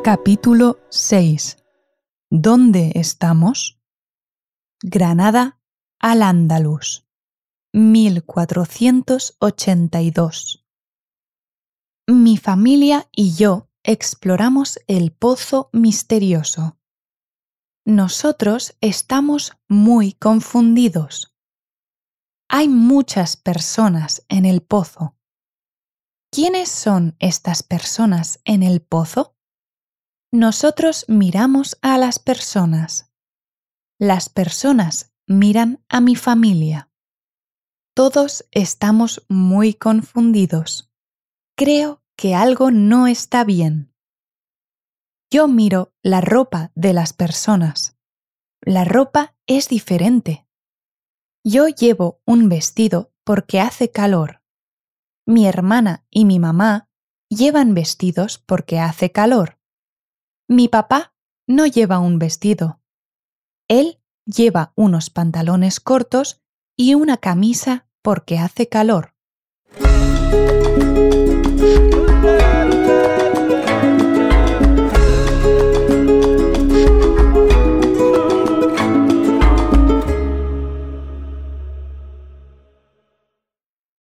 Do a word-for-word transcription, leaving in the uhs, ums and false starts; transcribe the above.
Capítulo seis. ¿Dónde estamos? Granada al-Ándalus, mil cuatrocientos ochenta y dos. Mi familia y yo exploramos el pozo misterioso. Nosotros estamos muy confundidos. Hay muchas personas en el pozo. ¿Quiénes son estas personas en el pozo? Nosotros miramos a las personas. Las personas miran a mi familia. Todos estamos muy confundidos. Creo que algo no está bien. Yo miro la ropa de las personas. La ropa es diferente. Yo llevo un vestido porque hace calor. Mi hermana y mi mamá llevan vestidos porque hace calor. Mi papá no lleva un vestido. Él lleva unos pantalones cortos y una camisa porque hace calor.